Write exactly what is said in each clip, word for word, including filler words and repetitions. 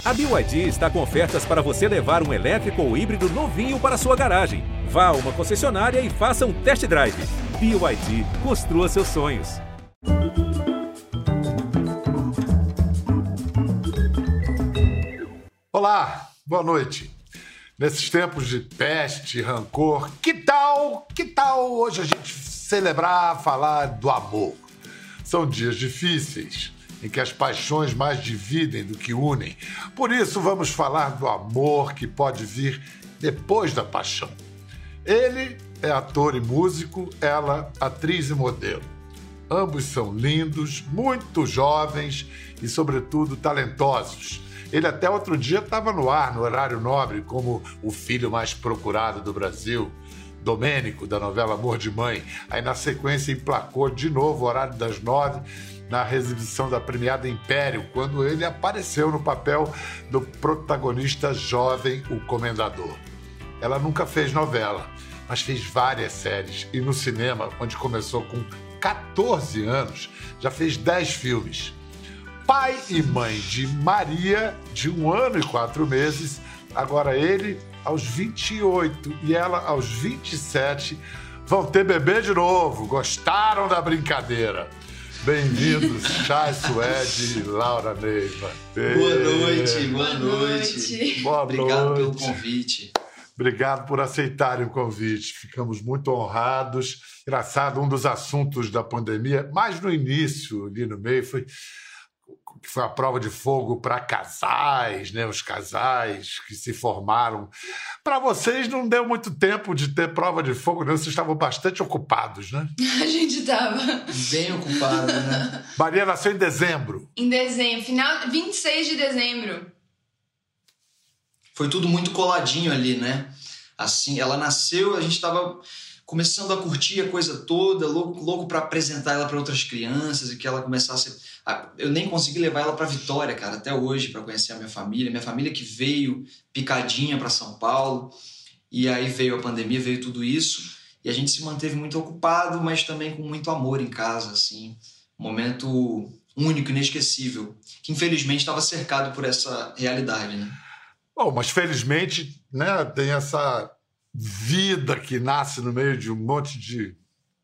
A B Y D está com ofertas para você levar um elétrico ou híbrido novinho para sua garagem. Vá a uma concessionária e faça um test drive. B Y D, construa seus sonhos. Olá, boa noite. Nesses tempos de peste, rancor, que tal, que tal hoje a gente celebrar, falar do amor? São dias difíceis, em que as paixões mais dividem do que unem. Por isso, vamos falar do amor que pode vir depois da paixão. Ele é ator e músico, ela atriz e modelo. Ambos são lindos, muito jovens e, sobretudo, talentosos. Ele até outro dia estava no ar, no horário nobre, como o filho mais procurado do Brasil, Domênico, da novela Amor de Mãe. Aí, na sequência, emplacou de novo o horário das nove, na exibição da premiada Império, quando ele apareceu no papel do protagonista jovem, o Comendador. Ela nunca fez novela, mas fez várias séries. E no cinema, onde começou com catorze anos, já fez dez filmes. Pai e mãe de Maria, de um ano e quatro meses, agora ele aos vinte e oito e ela aos vinte e sete, vão ter bebê de novo. Gostaram da brincadeira? Bem-vindos, Chay Suede e Laura Neiva. Boa noite, boa noite. Boa Obrigado noite. pelo convite. Obrigado por aceitarem o convite. Ficamos muito honrados. Engraçado, um dos assuntos da pandemia, mais no início, ali no meio, foi que foi a prova de fogo para casais, né? Os casais que se formaram. Para vocês não deu muito tempo de ter prova de fogo, né? Vocês estavam bastante ocupados, né? A gente estava Bem ocupado, né? Maria nasceu em dezembro. Em dezembro, final vinte e seis de dezembro. Foi tudo muito coladinho ali, né? Assim, ela nasceu, a gente estava começando a curtir a coisa toda, louco, louco para apresentar ela para outras crianças e que ela começasse a... Eu nem consegui levar ela para Vitória, cara, até hoje, para conhecer a minha família. Minha família que veio picadinha para São Paulo, e aí veio a pandemia, veio tudo isso, e a gente se manteve muito ocupado, mas também com muito amor em casa, assim. Um momento único, inesquecível, que infelizmente estava cercado por essa realidade, né? Bom, mas felizmente, né, tem essa vida que nasce no meio de um monte de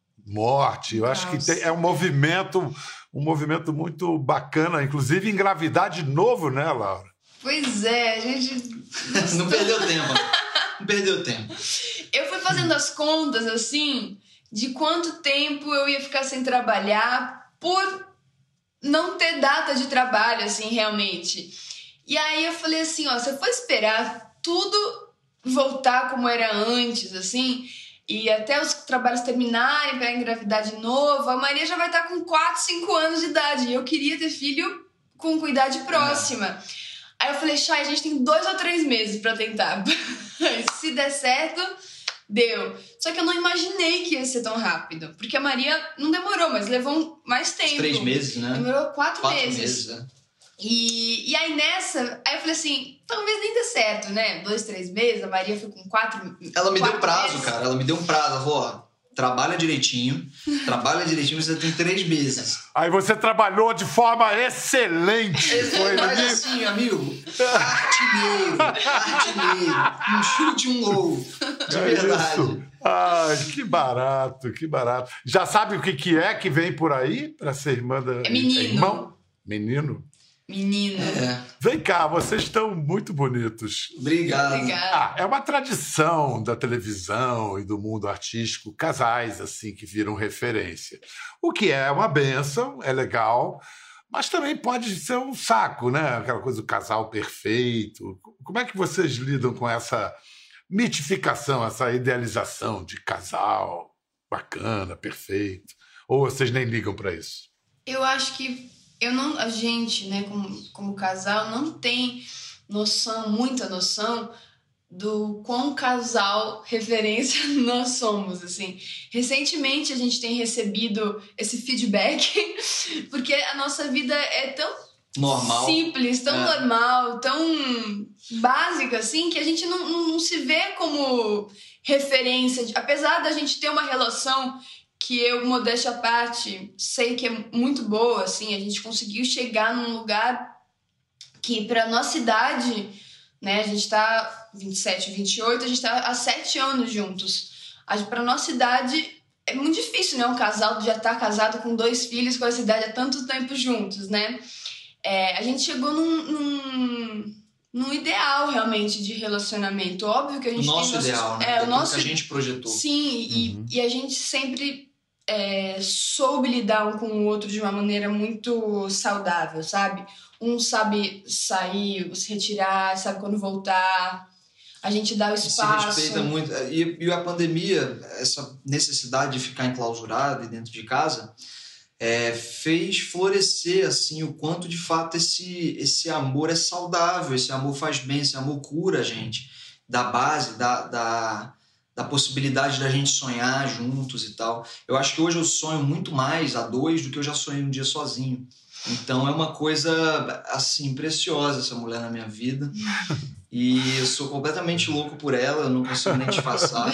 morte. Eu acho que tem, é um movimento, um movimento muito bacana, inclusive engravidar de novo, né, Laura? Pois é, a gente... Não perdeu tempo, né? Não perdeu tempo. Eu fui fazendo as contas, assim, de quanto tempo eu ia ficar sem trabalhar por não ter data de trabalho, assim, realmente. E aí eu falei assim, ó, se eu for esperar tudo voltar como era antes, assim, e até os trabalhos terminarem para engravidar de novo, a Maria já vai estar com quatro, cinco anos de idade. E eu queria ter filho com idade próxima. É. Aí eu falei, Chay, a gente tem dois ou três meses para tentar. Se der certo, deu. Só que eu não imaginei que ia ser tão rápido. Porque a Maria não demorou, mas levou mais tempo. Três meses, né? Demorou quatro, quatro meses. meses é. E, e aí nessa, aí eu falei assim, talvez nem dê certo, né? Dois, três meses, a Maria foi com quatro. Ela me quatro deu prazo, meses. cara. Ela me deu um prazo. Ela falou, ó, trabalha direitinho, trabalha direitinho, você tem três meses. Aí você trabalhou de forma excelente. Foi Mas assim, amigo, artilheiro, artilheiro, um chute, um gol. De É verdade. isso. Ai, que barato, que barato. Já sabe o que, que é que vem por aí para ser irmã da... É menino. Irmão? Menino? Menino. É. Vem cá, vocês estão muito bonitos. Obrigado. Obrigada. Ah, é uma tradição da televisão e do mundo artístico, casais assim que viram referência. O que é uma bênção, é legal, mas também pode ser um saco, né? Aquela coisa do casal perfeito. Como é que vocês lidam com essa mitificação, essa idealização de casal bacana, perfeito? Ou vocês nem ligam para isso? Eu acho que eu não, a gente, né, como, como casal, não tem noção, muita noção do quão casal referência nós somos, assim. Recentemente a gente tem recebido esse feedback porque a nossa vida é tão normal, simples, tão é. normal, tão básica, assim, que a gente não, não, não se vê como referência. Apesar da gente ter uma relação que eu, modéstia à parte, sei que é muito boa, assim, a gente conseguiu chegar num lugar que pra nossa idade, né, a gente tá vinte e sete, vinte e oito, a gente tá há sete anos juntos. A, pra nossa idade é muito difícil, né, um casal já tá casado com dois filhos com essa idade há tanto tempo juntos, né? É, a gente chegou num, num, num ideal realmente de relacionamento. Óbvio que a gente o nosso tem ideal, nossos, né? é, o nosso que a gente projetou. Sim, uhum. e, e a gente sempre é, soube lidar um com o outro de uma maneira muito saudável, sabe? Um sabe sair, se retirar, sabe quando voltar. A gente dá o espaço. Se respeita muito. E, e a pandemia, essa necessidade de ficar enclausurado e dentro de casa, é, fez florescer assim, o quanto de fato esse, esse amor é saudável, esse amor faz bem, esse amor cura a gente. Da base, da, da, da possibilidade da gente sonhar juntos e tal. Eu acho que hoje eu sonho muito mais a dois do que eu já sonhei um dia sozinho. Então é uma coisa assim preciosa essa mulher na minha vida. E eu sou completamente louco por ela, eu não consigo nem disfarçar.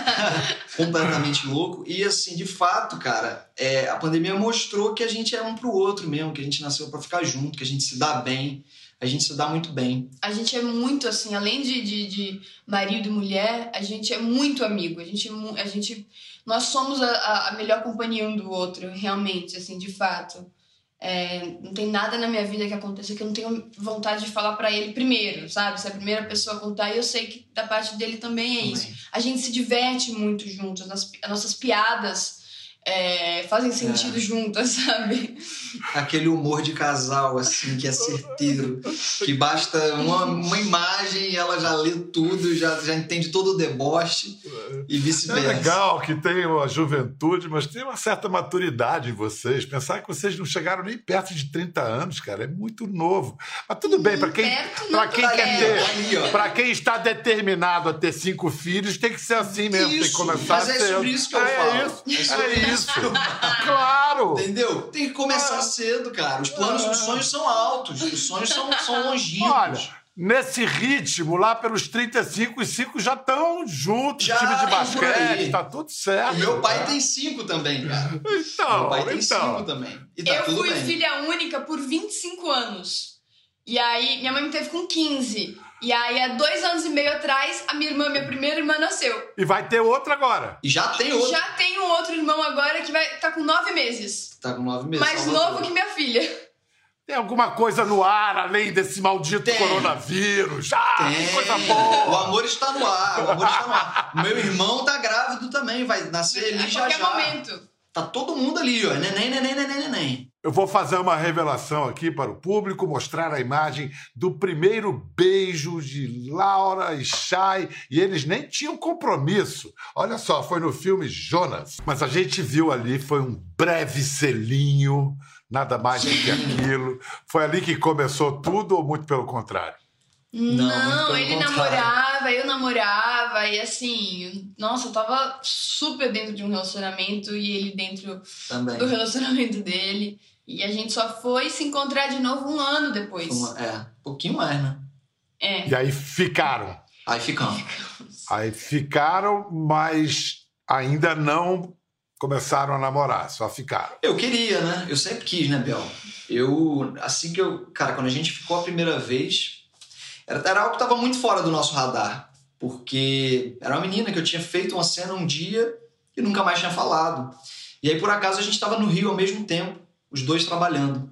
Completamente louco. E assim, de fato, cara, é, a pandemia mostrou que a gente é um pro outro mesmo, que a gente nasceu pra ficar junto, que a gente se dá bem, a gente se dá muito bem. A gente é muito assim, além de, de, de marido e mulher, a gente é muito amigo. A gente, a gente, nós somos a, a melhor companhia um do outro, realmente, assim, de fato. É, não tem nada na minha vida que aconteça que eu não tenho vontade de falar pra ele primeiro, sabe? Se é a primeira pessoa a contar, e eu sei que da parte dele também é também. Isso. A gente se diverte muito juntos, as, as nossas piadas é, fazem sentido é. juntas, sabe? Aquele humor de casal, assim, que é certeiro, que basta uma, uma imagem e ela já lê tudo, já, já entende todo o deboche e vice-versa. É legal que tem uma juventude, mas tem uma certa maturidade em vocês. Pensar que vocês não chegaram nem perto de trinta anos, cara, é muito novo. Mas tudo bem, para quem, pra quem quer é. ter, para quem está determinado a ter cinco filhos, tem que ser assim mesmo, isso, tem que começar mas a é ser. sobre isso que eu é falo. Isso, é, é isso. Claro! Entendeu? Tem que começar ah. cedo, cara. Os planos, ah. os sonhos são altos, os sonhos são, são longínquos. Olha, nesse ritmo, lá pelos trinta e cinco, os cinco já estão juntos, já, time de basquete, tá tudo certo. O meu pai né? tem cinco também, cara. Então, meu pai tem então. cinco também. E tá eu tudo fui bem. filha única por vinte e cinco anos. E aí, minha mãe me teve com quinze. E aí, há dois anos e meio atrás, a minha irmã, minha primeira irmã, nasceu. E vai ter outra agora. E já tem outro. Já tem um outro irmão agora que vai tá com nove meses. Tá com nove meses. Mais novo que minha filha. Tem alguma coisa no ar, além desse maldito tem. coronavírus? Ah, tem. Que coisa boa. O amor está no ar, o amor está no ar. Meu irmão tá grávido também, vai nascer ali já já. A qualquer momento. Tá todo mundo ali, ó. Neném, neném, neném, neném. Eu vou fazer uma revelação aqui para o público, mostrar a imagem do primeiro beijo de Laura e Chay, e eles nem tinham compromisso. Olha só, foi no filme Jonas. Mas a gente viu ali, foi um breve selinho, nada mais do que aquilo. Foi ali que começou tudo ou muito pelo contrário? Não, Não ele contrário. namorava, eu namorava, e assim, nossa, eu tava super dentro de um relacionamento e ele dentro Também. do relacionamento dele. E a gente só foi se encontrar de novo um ano depois. Uma, é, um pouquinho mais, né? É. E aí ficaram. Aí ficamos. Aí ficaram, mas ainda não começaram a namorar, só ficaram. Eu queria, né? Eu sempre quis, né, Bel? Eu, assim que eu... Cara, quando a gente ficou a primeira vez, era, era algo que tava muito fora do nosso radar. Porque era uma menina que eu tinha feito uma cena um dia e nunca mais tinha falado. E aí, por acaso, a gente tava no Rio ao mesmo tempo. Os dois trabalhando.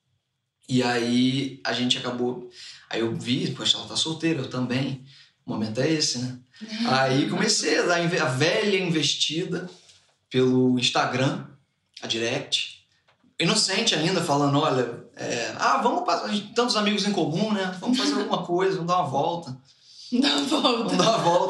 E aí a gente acabou... Aí eu vi, poxa, ela tá solteira, eu também. O momento é esse, né? Aí comecei a dar a velha investida pelo Instagram, a direct. Inocente ainda, falando, olha... É, ah, vamos passar... Tantos amigos em comum, né? Vamos fazer alguma coisa, vamos dar uma volta. Dá uma volta. Vamos dar uma volta.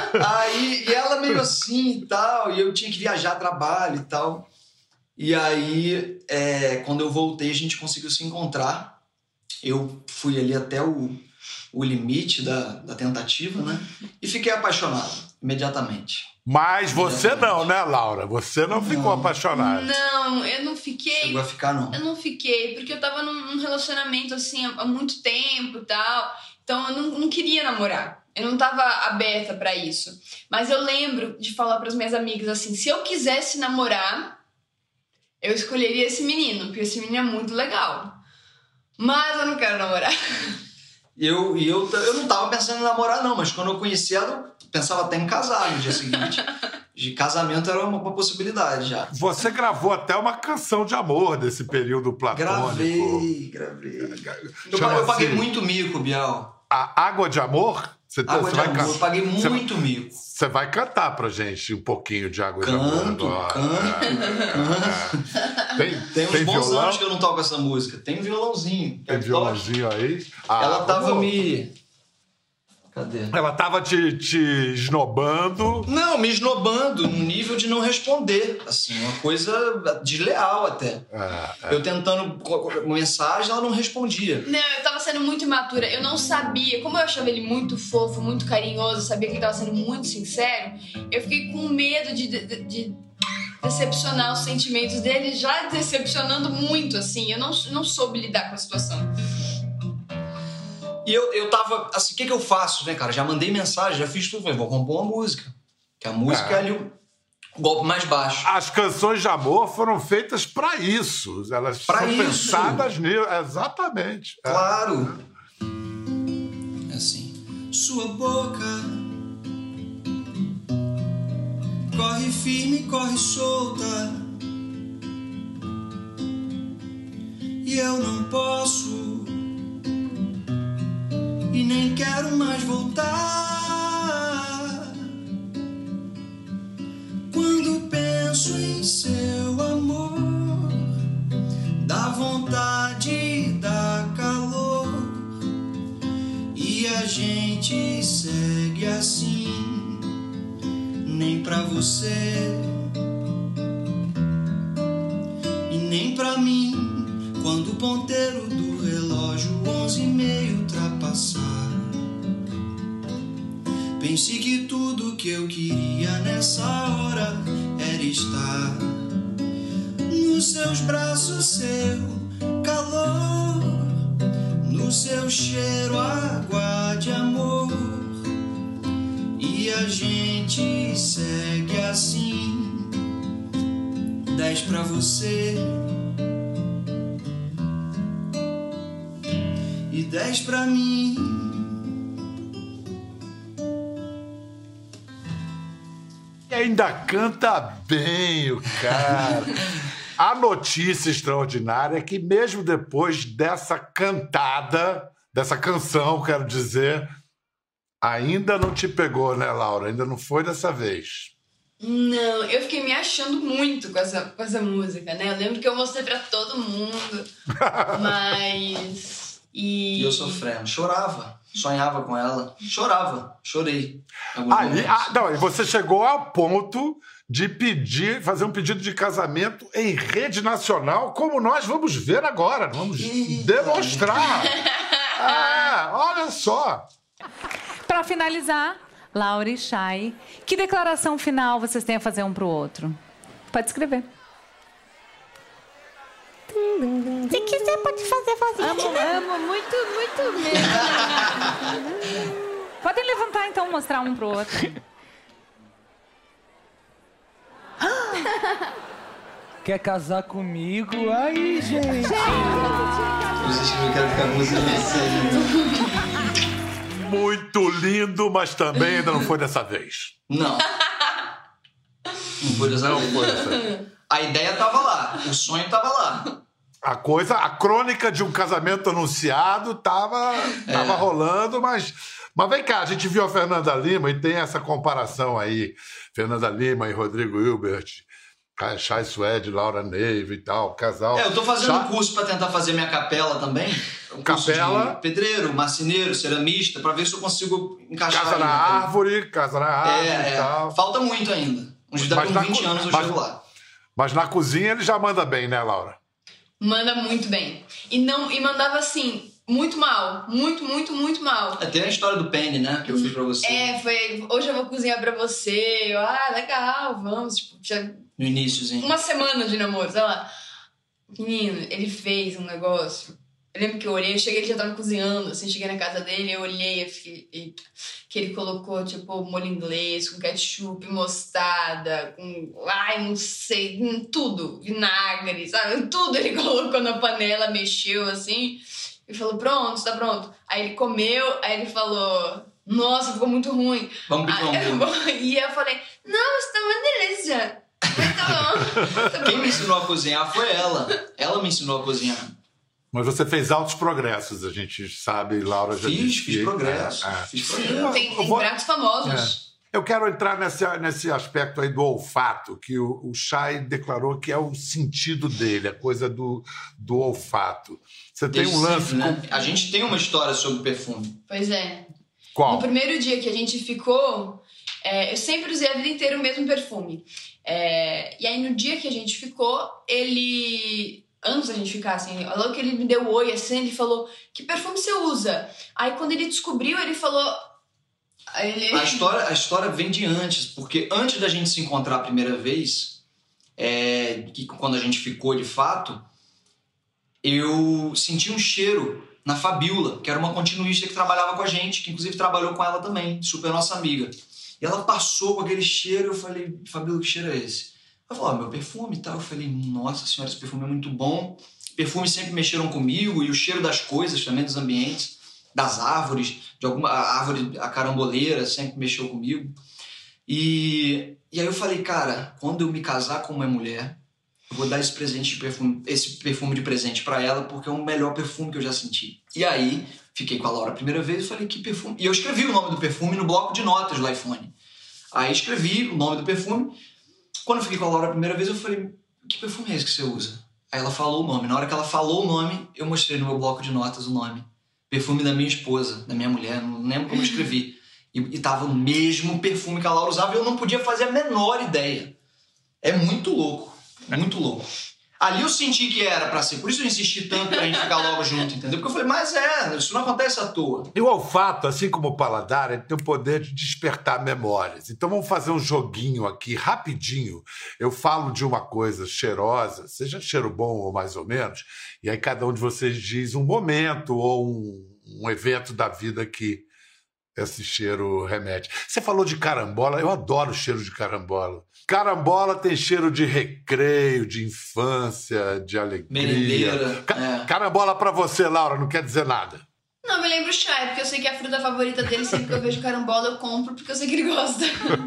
Aí, e ela meio assim e tal, e eu tinha que viajar a trabalho e tal... E aí, é, quando eu voltei, a gente conseguiu se encontrar. Eu fui ali até o, o limite da, da tentativa, né? E fiquei apaixonado, imediatamente. Mas você não, né, Laura? Você não, não ficou apaixonada. Não, eu não fiquei... Chegou a ficar, não? Eu não fiquei, porque eu tava num, num relacionamento, assim, há muito tempo e tal. Então, eu não, não queria namorar. Eu não tava aberta pra isso. Mas eu lembro de falar pras minhas amigas, assim, se eu quisesse namorar... eu escolheria esse menino, porque esse menino é muito legal. Mas eu não quero namorar. Eu, e eu, eu não tava pensando em namorar, não, mas quando eu conheci ela, eu pensava até em casar no dia seguinte. De casamento era uma, uma possibilidade já. Você gravou até uma canção de amor desse período platônico. Gravei, gravei. Eu, Chama eu paguei assim, muito mico, Bial. A Água de Amor? Você, Água você de vai amor, can- eu paguei você- muito mico. Você vai cantar pra gente um pouquinho de Água Canto, de Amor agora. canto, É. Tem, Tem uns tem bons violão? anos que eu não toco essa música. Tem um violãozinho. Tem violãozinho aí? Ah, Ela tava vamos- me... Cadê? Ela tava te, te esnobando. Não, me esnobando no nível de não responder. Assim, uma coisa desleal até. É, é. Eu tentando co- mensagem, ela não respondia. Não, eu tava sendo muito imatura. Eu não sabia. Como eu achava ele muito fofo, muito carinhoso, sabia que ele tava sendo muito sincero, eu fiquei com medo de, de, de decepcionar os sentimentos dele, já decepcionando muito, assim. Eu não, não soube lidar com a situação. E eu, eu tava, assim, o que que eu faço, né, cara? Já mandei mensagem, já fiz tudo. Falei, vou compor uma música. Que a música É. é ali o golpe mais baixo. As canções de amor foram feitas pra isso. Elas Pra são isso. pensadas nisso. Exatamente. É. Claro. É assim. Sua boca corre firme, corre solta. E eu não posso e nem quero mais voltar. Quando penso em seu amor, dá vontade, dá calor. E a gente segue assim, nem pra você e nem pra mim. Quando o ponteiro do relógio onze e meia ultrapassar, pense que tudo que eu queria nessa hora era estar nos seus braços, seu calor, no seu cheiro, água de amor. E a gente segue assim, dez pra você e dez pra mim. E ainda canta bem o cara. A notícia extraordinária é que mesmo depois dessa cantada, dessa canção, quero dizer, ainda não te pegou, né, Laura? Ainda não foi dessa vez. Não, eu fiquei me achando muito com essa, com essa música, né? Eu lembro que eu mostrei pra todo mundo, mas... E E eu sofrendo, chorava, sonhava com ela, chorava, chorei. Aí, ah, não, e você chegou ao ponto de pedir, fazer um pedido de casamento em rede nacional, como nós vamos ver agora, vamos Eita. demonstrar. Ah, olha só. Para finalizar, Laura e Chay, que declaração final vocês têm a fazer um pro outro? Pode escrever. Se quiser, pode fazer vozinha. Amo, amo, muito, muito mesmo. Podem levantar, então, mostrar um pro outro. Quer casar comigo? Aí, gente! Vocês não querem ficar música Muito lindo, mas também ainda não foi dessa vez. Não. Não foi dessa Não vez. foi dessa vez. A ideia tava lá, o sonho tava lá. A coisa, a crônica de um casamento anunciado tava, tava É. rolando, mas... Mas vem cá, a gente viu a Fernanda Lima e tem essa comparação aí. Fernanda Lima e Rodrigo Hilbert, Chay Suede, Laura Neiva e tal, casal. É, eu tô fazendo Já- um curso pra tentar fazer minha capela também. Um curso Capela. de pedreiro, marceneiro, ceramista, pra ver se eu consigo encaixar Casa ali na naquele- árvore, casa na árvore É, e é. tal. Falta muito ainda. Uns daqui Mas na uns vinte co- anos eu mas- chego lá. Mas na cozinha ele já manda bem, né, Laura? manda muito bem. E, não, e mandava assim, muito mal. Muito, muito, muito mal. É, tem a história do penne, né? Que eu fiz pra você. É, foi, hoje eu vou cozinhar pra você. Eu, ah, legal, vamos. Tipo, já No iníciozinho. uma semana de namoro, sei lá. Menino, ele fez um negócio. Eu lembro que eu olhei, eu cheguei, ele já tava cozinhando, assim, cheguei na casa dele, eu olhei, eu fiquei, eita, que ele colocou, tipo, molho inglês, com ketchup, mostarda, com, ai, não sei, hum, tudo, vinagre, sabe? Tudo ele colocou na panela, mexeu, assim, Ele falou, pronto, tá pronto. Aí ele comeu, aí ele falou, nossa, ficou muito ruim. Vamos pedir um hambúrguer. E eu falei, não, isso tá uma delícia. Muito bom. Tá Quem bom. me ensinou a cozinhar foi ela. Ela me ensinou a cozinhar. Mas você fez altos progressos, a gente sabe, Laura já Fiz, disse fiz que- progresso. É, é. Fiz Sim, progresso. tem, Eu tem vou- pratos famosos. Eu quero entrar nesse, nesse aspecto aí do olfato, que o, o Chay declarou que é o sentido dele, a coisa do, do olfato. Você tem Desde um lance sempre, né? com... A gente tem uma história sobre perfume. Pois é. Qual? No primeiro dia que a gente ficou, é, eu sempre usei a vida inteira o mesmo perfume. É, e aí no dia que a gente ficou, ele... Antes da gente ficar, assim, logo que ele me deu o oi, assim, ele falou, que perfume você usa? Aí quando ele descobriu, ele falou... aí ele... A história, a história vem de antes, porque antes da gente se encontrar a primeira vez, é, que quando a gente ficou de fato, eu senti um cheiro na Fabiola, que era uma continuista que trabalhava com a gente, que inclusive trabalhou com ela também, super nossa amiga. E ela passou com aquele cheiro, eu falei, Fabiola, que cheiro é esse? Ela falou, ah, meu perfume e tal. Eu falei, nossa senhora, esse perfume é muito bom. Perfumes sempre mexeram comigo, e o cheiro das coisas também, dos ambientes, das árvores, de alguma a árvore, a caramboleira, sempre mexeu comigo. E, e aí eu falei, cara, quando eu me casar com uma mulher, eu vou dar esse presente de perfume, esse perfume de presente pra ela, porque é o melhor perfume que eu já senti. E aí, fiquei com a Laura a primeira vez e falei, que perfume? E eu escrevi o nome do perfume no bloco de notas do iPhone. Aí escrevi o nome do perfume. Quando eu fiquei com a Laura a primeira vez, eu falei, que perfume é esse que você usa? Aí ela falou o nome. Na hora que ela falou o nome, eu mostrei no meu bloco de notas o nome. Perfume da minha esposa, da minha mulher, não lembro como eu escrevi. E, e tava o mesmo perfume que a Laura usava e eu não podia fazer a menor ideia. É muito louco, muito louco. Ali eu senti que era pra ser, por isso eu insisti tanto pra gente ficar logo junto, entendeu? Porque eu falei, mas é, isso não acontece à toa. E o olfato, assim como o paladar, ele tem o poder de despertar memórias. Então vamos fazer um joguinho aqui, rapidinho. Eu falo de uma coisa cheirosa, seja cheiro bom ou mais ou menos, e aí cada um de vocês diz um momento ou um, um evento da vida que esse cheiro remete. Você falou de carambola, eu adoro o cheiro de carambola. Carambola tem cheiro de recreio, de infância, de alegria. Merendeira, Ca- é. Carambola pra você, Laura, não quer dizer nada. Não, me lembro o Chay, porque eu sei que é a fruta favorita dele, sempre que eu vejo carambola eu compro, porque eu sei que ele gosta.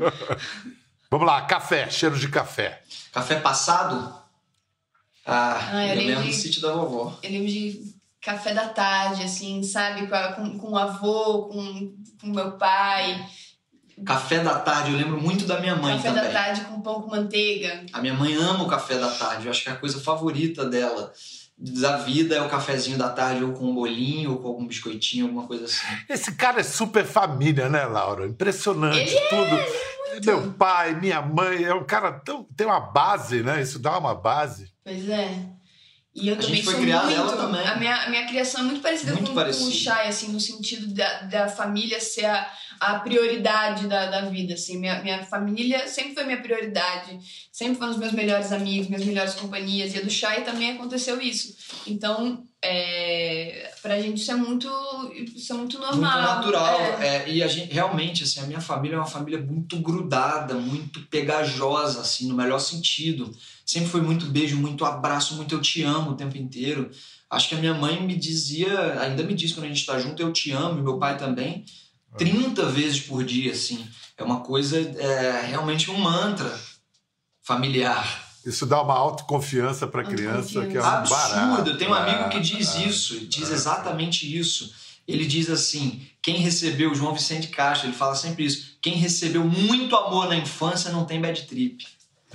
Vamos lá, café, cheiro de café. Café passado? Ah, Ah, eu eu lembro lembro do de- sítio da vovó. Eu lembro de café da tarde, assim, sabe? Com, a- com, com o avô, com o meu pai. Café da tarde, eu lembro muito da minha mãe Café também. da tarde com pão com manteiga. A minha mãe ama o café da tarde. Eu acho que a coisa favorita dela da vida é o cafezinho da tarde, ou com um bolinho, ou com algum biscoitinho, alguma coisa assim. Esse cara é super família, né, Laura? Impressionante. Ele é, tudo. ele é muito. Meu pai, minha mãe, é um cara tão. Tem uma base, né? Isso dá uma base. Pois é. E eu A também gente foi sou criado muito... ela também. A minha, a minha criação é muito parecida Muito com, parecido. com o Chay, assim, no sentido da, da família ser a, a prioridade da, da vida, assim. Minha, minha família sempre foi minha prioridade. Sempre foram os meus melhores amigos, minhas melhores companhias. E a do Chay também aconteceu isso. Então, é, pra gente isso é muito, isso é muito normal. Muito natural. É. É, e a gente, realmente, assim, a minha família é uma família muito grudada, muito pegajosa, assim, no melhor sentido. Sempre foi muito beijo, muito abraço, muito eu te amo o tempo inteiro. Acho que a minha mãe me dizia, ainda me diz quando a gente tá junto, eu te amo, e meu pai também, trinta vezes por dia, assim. É uma coisa, é realmente um mantra familiar. Isso dá uma autoconfiança para a criança que é um barato. Absurdo. Eu tenho um amigo que É, diz é. isso, diz exatamente isso. Ele diz assim, quem recebeu, o João Vicente Castro, ele fala sempre isso, quem recebeu muito amor na infância não tem bad trip.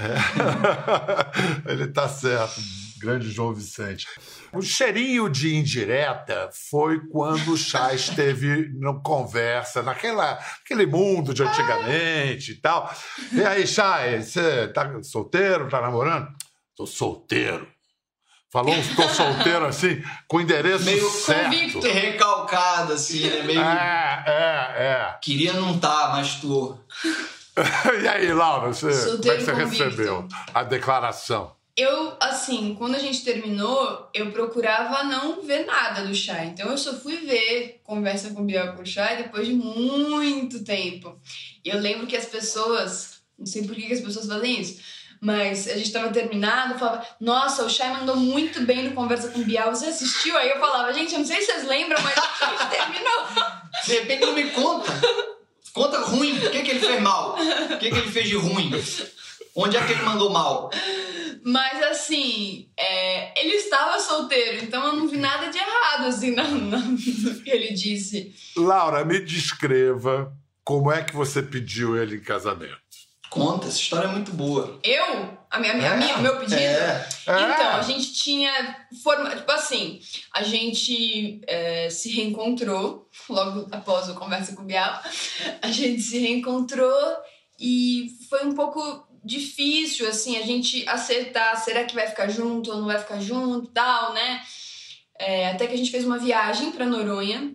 É. Ele tá certo, grande João Vicente. O cheirinho de indireta foi quando o Chay esteve no conversa, naquela, naquele mundo de antigamente e tal. E aí, Chay, você tá solteiro, tá namorando? Tô solteiro. Falou um tô solteiro assim, com o endereço Meio certo. convicto. Recalcado, assim, né? Meio... É, é, Queria não tá, mas tô. é. E aí, Laura, você, como é Solteiro que você convicto. recebeu a declaração? Eu, assim, quando a gente terminou, eu procurava não ver nada do Chay. Então eu só fui ver Conversa com Biel com o Chay depois de muito tempo. E eu lembro que as pessoas, não sei por que que as pessoas fazem isso, Mas a gente tava terminado, eu falava, nossa, o Chay mandou muito bem no Conversa com Bial, você assistiu? Aí eu falava, gente, eu não sei se vocês lembram, mas a gente terminou. De repente não me conta. Conta ruim. O que, que ele fez mal? O que, que ele fez de ruim? Onde é que ele mandou mal? Mas assim, é, ele estava solteiro, então eu não vi nada de errado assim, no, no, no que ele disse. Laura, me descreva como é que você pediu ele em casamento. Conta, essa história é muito boa. Eu? A minha, minha, É. minha, meu pedido? É. Então, a gente tinha... Forma, tipo assim, a gente é, se reencontrou logo após a Conversa com o Bial. A gente se reencontrou e foi um pouco difícil, assim, a gente acertar, será que vai ficar junto ou não vai ficar junto, tal, né? É, até que a gente fez uma viagem pra Noronha.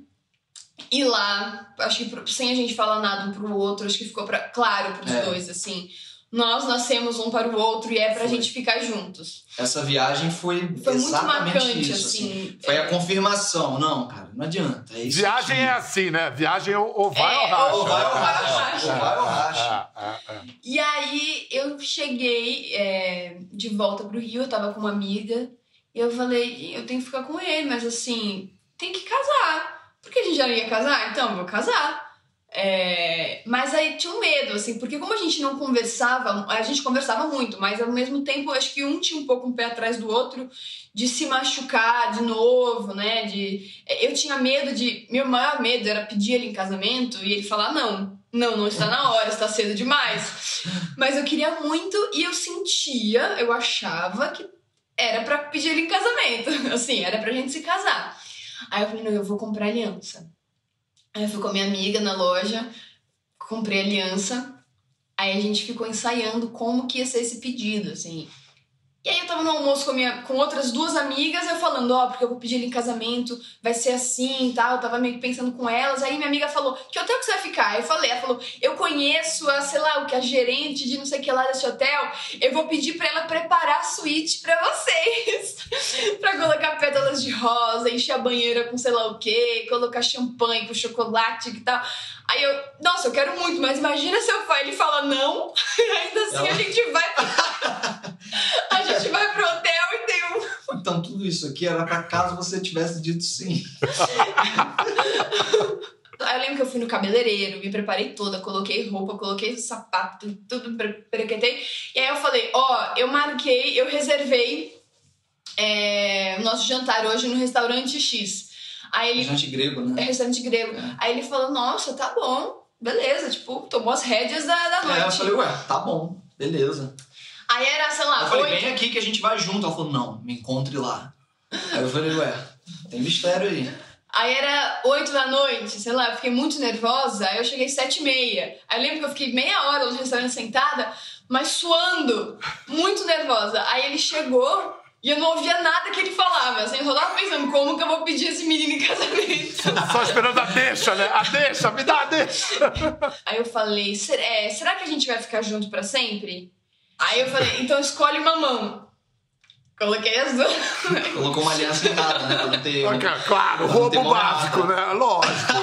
E lá, acho que sem a gente falar nada um pro outro, acho que ficou pra, claro pros É. dois, assim. Nós nascemos um para o outro e é pra Foi. gente ficar juntos. Essa viagem foi, Foi muito exatamente marcante, isso. assim. Foi É. a confirmação. Não, cara, não adianta. É isso Viagem aqui. é assim, né? Viagem ou, ou vai É, ou racha. ou vai ou racha. Ou vai ou racha. Ah, ah, ah. E aí eu cheguei é, de volta pro Rio, eu tava com uma amiga, e eu falei, eu tenho que ficar com ele, mas assim, tem que casar. Porque a gente já ia casar, então eu vou casar. É, mas aí tinha um medo, assim, porque como a gente não conversava, a gente conversava muito, mas ao mesmo tempo acho que um tinha um pouco um pé atrás do outro de se machucar de novo, né? De, eu tinha medo de. Meu maior medo era pedir ele em casamento e ele falar: não, não, não está na hora, está cedo demais. Mas eu queria muito e eu sentia, eu achava que era pra pedir ele em casamento, assim, era pra gente se casar. Aí eu falei: não, eu vou comprar aliança. Aí eu fui com a minha amiga na loja, comprei aliança, aí a gente ficou ensaiando como que ia ser esse pedido, assim. E aí eu tava no almoço com, a minha, com outras duas amigas, eu falando, ó, oh, porque eu vou pedir ele em casamento, vai ser assim e tal, eu tava meio que pensando com elas, aí minha amiga falou, que hotel que você vai ficar? Aí eu falei, ela falou, eu conheço a, sei lá, o que a gerente de não sei o que lá desse hotel, eu vou pedir pra ela preparar a suíte pra vocês, pra colocar pétalas de rosa, encher a banheira com sei lá o que, colocar champanhe com chocolate e tal. Aí eu, nossa, eu quero muito, mas imagina se eu for, ele fala não, ainda assim ela... a gente vai... A gente vai pro hotel e tem um... Então, tudo isso aqui era pra caso você tivesse dito sim. Aí eu lembro que eu fui no cabeleireiro, me preparei toda, coloquei roupa, coloquei sapato, tudo prequetei. E aí eu falei, ó, oh, eu marquei, eu reservei é, o nosso jantar hoje no restaurante X. Aí ele... Restaurante grego, né? É, restaurante grego. É. Aí ele falou, nossa, tá bom, beleza, tipo, tomou as rédeas da, da noite. É, eu falei, ué, tá bom, beleza. Aí era, sei lá, eu falei, oito... vem aqui que a gente vai junto. Ela falou, não, me encontre lá. Aí eu falei, ué, tem mistério aí. Aí era oito da noite, sei lá, eu fiquei muito nervosa, aí eu cheguei sete e meia. Aí eu lembro que eu fiquei meia hora no restaurante sentada, mas suando, muito nervosa. Aí ele chegou e eu não ouvia nada que ele falava, assim, eu só tava pensando, como que eu vou pedir esse menino em casamento? Só esperando a deixa, né? A deixa, me dá a deixa. Aí eu falei, é, será que a gente vai ficar junto pra sempre? Aí eu falei, então escolhe uma mão. Coloquei as duas. Colocou uma aliança em cada, né? Pra não ter... Okay, claro, roubo básico, né? Lógico.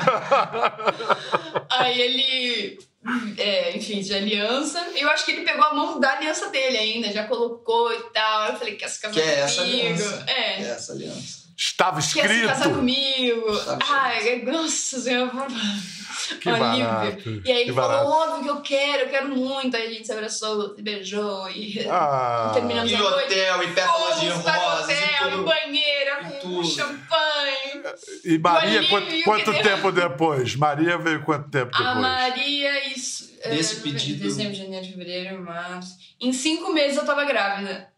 Aí ele... É, enfim, de aliança. Eu acho que ele pegou a mão da aliança dele ainda, já colocou e tal. Eu falei, quer se casar que comigo? É essa aliança. É. Que é essa aliança. Estava escrito. Quer se casar comigo? Estava Ai, nossa senhora. Que barato. E aí ele que falou, barato. óbvio que eu quero, eu quero muito. Aí a gente se abraçou, se beijou e Ah. terminamos E a noite. hotel, e pétalas de Fomos para o rosas, e hotel, tudo. e banheira, E com tudo. champanhe. E Maria, O quanto, alívio quanto que tempo depois? Maria veio quanto tempo depois? A Maria, isso. Desse é, pedido- Dezembro, janeiro, fevereiro, março. Em cinco meses eu tava grávida.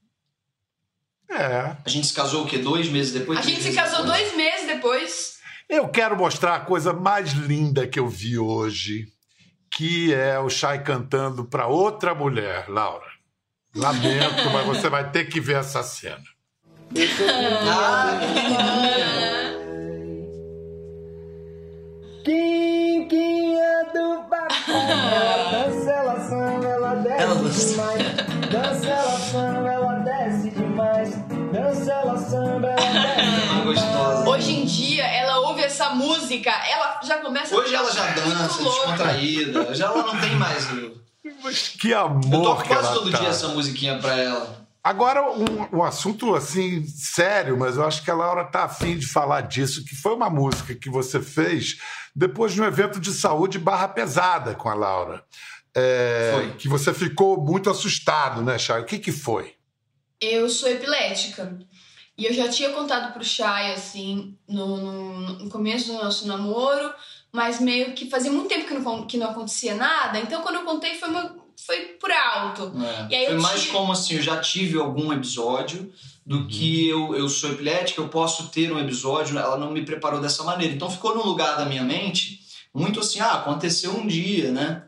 É. A gente se casou o quê? Dois meses depois? A Três gente se meses casou depois? dois meses depois. Eu quero mostrar a coisa mais linda que eu vi hoje, que é o Chay cantando para outra mulher, Laura. Lamento, mas você vai ter que ver essa cena. Ah, Quinquinha do papai, ela dança, ela samba, ela desce Ela dança. demais. Dança, ela samba, ela desce demais. Dança, ela samba, ela desce. que gostosa. Hoje em dia, ela ouve essa música, ela já começa Hoje a ela já ficar dança, muito louca. descontraída. Já ela não tem mais o... Mas que amor Eu toco que quase ela todo tá. dia essa musiquinha pra ela. Agora, um, um assunto assim, sério, mas eu acho que a Laura tá afim de falar disso, que foi uma música que você fez depois de um evento de saúde barra pesada com a Laura. É, Foi. Que você ficou muito assustado, né, Chay? O que que foi? Eu sou epilética. E eu já tinha contado pro Chay, assim, no, no, no começo do nosso namoro, mas meio que fazia muito tempo que não, que não acontecia nada, então quando eu contei foi, uma, foi por alto. É. E aí Foi eu mais tive... como assim, eu já tive algum episódio do uhum. que eu, eu sou epilética, eu posso ter um episódio, ela não me preparou dessa maneira. Então ficou no lugar da minha mente muito assim, ah, aconteceu um dia, né?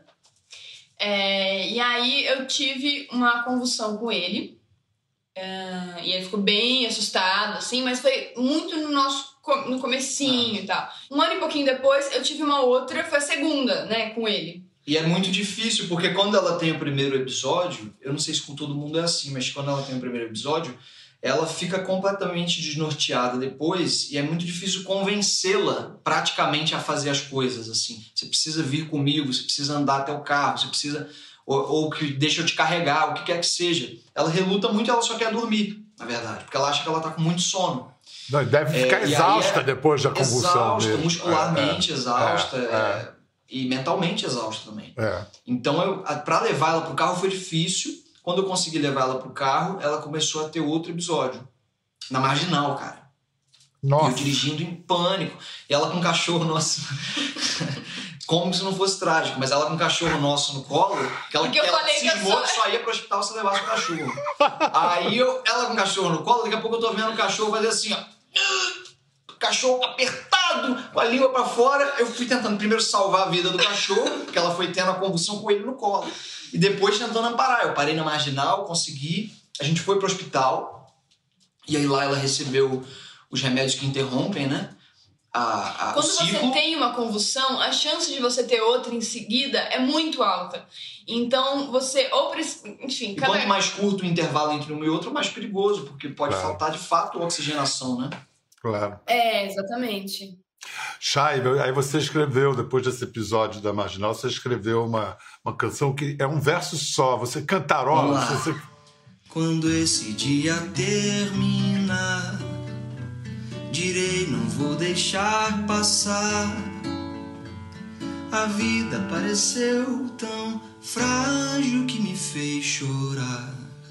É, e aí eu tive uma convulsão com ele. Uh, e ele ficou bem assustado, assim, mas foi muito no nosso no comecinho ah. e tal. Um ano e pouquinho depois, eu tive uma outra, foi a segunda, né, com ele. E é muito difícil, porque quando ela tem o primeiro episódio, eu não sei se com todo mundo é assim, mas quando ela tem o primeiro episódio, ela fica completamente desnorteada depois e é muito difícil convencê-la praticamente a fazer as coisas, assim. Você precisa vir comigo, você precisa andar até o carro, você precisa... Ou, ou que deixa eu te carregar, o que quer que seja. Ela reluta muito e ela só quer dormir, na verdade, porque ela acha que ela tá com muito sono. Não, deve ficar é, exausta é depois da convulsão. Exausta, mesmo. muscularmente é, é, exausta é, é, é. e mentalmente exausta também. É. Então, eu, pra levar ela pro carro foi difícil. Quando eu consegui levar ela pro carro, ela começou a ter outro episódio. Na Marginal, cara. Nossa. E eu dirigindo em pânico. E ela com um cachorro nosso... Como se não fosse trágico, mas ela com um cachorro nosso no colo, que ela, que ela cismou que só ia pro hospital se levasse o cachorro. Aí eu, ela com o cachorro no colo, daqui a pouco eu tô vendo o cachorro fazer assim, ó. Cachorro apertado, com a língua pra fora. Eu fui tentando primeiro salvar a vida do cachorro, porque ela foi tendo a convulsão com ele no colo. E depois tentando amparar. Eu parei na Marginal, consegui. A gente foi pro hospital. E aí lá ela recebeu os remédios que interrompem, né? A, a, Quando você tem uma convulsão, a chance de você ter outra em seguida é muito alta. Então, você ou... Enfim, e cada... quanto mais curto o intervalo entre um e outro, mais perigoso, porque pode claro. faltar, de fato, oxigenação, né? Claro. É, exatamente. Chay, aí você escreveu, depois desse episódio da Marginal, você escreveu uma, uma canção que é um verso só, você cantarola. Você... Quando esse dia terminar, direi, não vou deixar passar. A vida pareceu tão frágil que me fez chorar.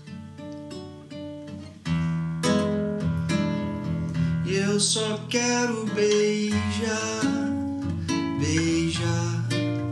E eu só quero beijar, beijar,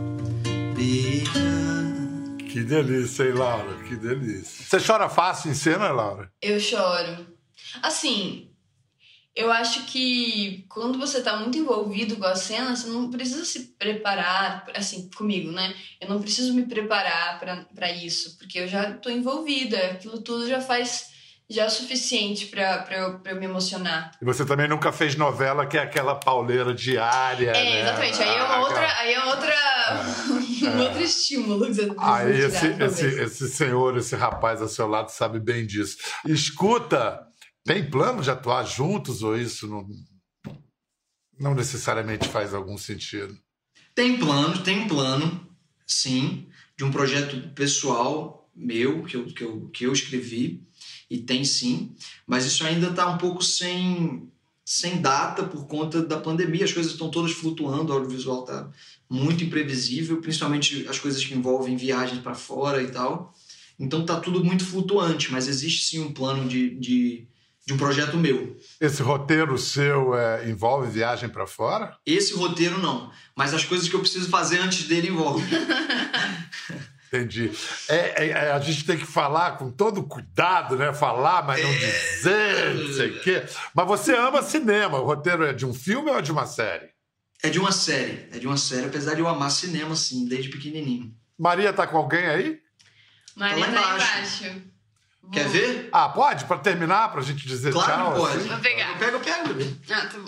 beijar. Que delícia, hein, Laura? Que delícia. Você chora fácil em cena, Laura? Eu choro. Assim... Eu acho que quando você tá muito envolvido com a cena, você não precisa se preparar, assim, comigo, né? Eu não preciso me preparar pra, pra isso, porque eu já tô envolvida, aquilo tudo já faz, já é o suficiente pra, pra, eu, pra eu me emocionar. E você também nunca fez novela, que é aquela pauleira diária, É, né? exatamente, aí é uma outra, aí é outra, é. um outro estímulo que você precisa Aí esse, tirar, esse, esse senhor, esse rapaz ao seu lado sabe bem disso. Escuta... Tem plano de atuar juntos ou isso não, não necessariamente faz algum sentido? Tem plano, tem um plano, sim, de um projeto pessoal meu, que eu, que eu, que eu escrevi, e tem sim, mas isso ainda está um pouco sem, sem data por conta da pandemia. As coisas estão todas flutuando, o audiovisual está muito imprevisível, principalmente as coisas que envolvem viagens para fora e tal. Então está tudo muito flutuante, mas existe sim um plano de... de de um projeto meu. Esse roteiro seu é, envolve viagem para fora? Esse roteiro não, mas as coisas que eu preciso fazer antes dele envolvem. Entendi. É, é, a gente tem que falar com todo cuidado, né? Falar, mas não é... dizer, não sei o quê. Mas você ama cinema. O roteiro é de um filme ou é de uma série? É de uma série. É de uma série, apesar de eu amar cinema, sim, desde pequenininho. Maria tá com alguém aí? Maria tá lá embaixo. Tá embaixo. Quer ver? Ah, pode? Pra terminar, pra gente dizer claro tchau? Claro pode. Assim? Vou pegar. Eu pego, eu pego, bebê. Ah, tá bom.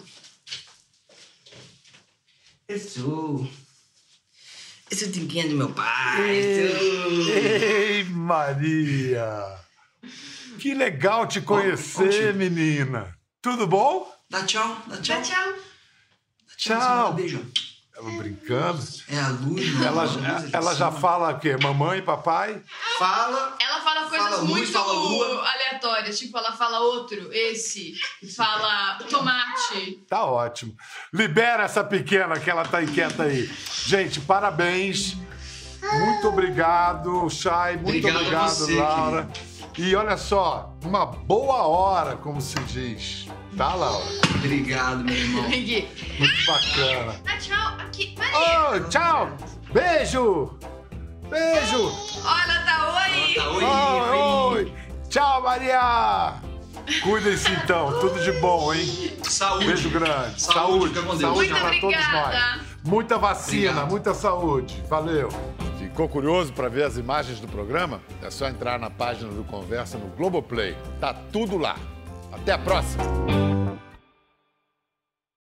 Esse Esse é o tempinho do meu pai. Ei, ei, Maria! Que legal te conhecer, bom, menina. Tudo bom? Dá tchau, dá tchau. Dá tchau. Dá tchau. Tchau. Um beijo. Ela brincando. É a luz, né? Ela, A luz ela já cima. fala o quê? Mamãe, papai? Fala. Ela fala coisas Fala luz, muito fala lua. aleatórias. Tipo, ela fala outro, esse. Fala tomate. Tá ótimo. Libera essa pequena que ela tá inquieta aí. Gente, parabéns. Muito obrigado, Chay. Muito Obrigado a obrigado, você, Laura. E olha só, uma boa hora, como se diz. Tá, Laura? Obrigado, meu irmão. Aqui. Muito bacana. Ah, tchau. Aqui. Maria. Oh, tchau. Beijo. Beijo. Olha, tá oi. Tá, oi, Oi, oi. oi. Tchau, Maria. Cuidem-se então. Tudo de bom, hein? Saúde. Beijo grande. Saúde, fica com Deus. Saúde Muito pra todos obrigada. nós. Muita vacina, Obrigado. muita saúde. Valeu. Ficou curioso para ver as imagens do programa? É só entrar na página do Conversa no Globoplay. Tá tudo lá. Até a próxima.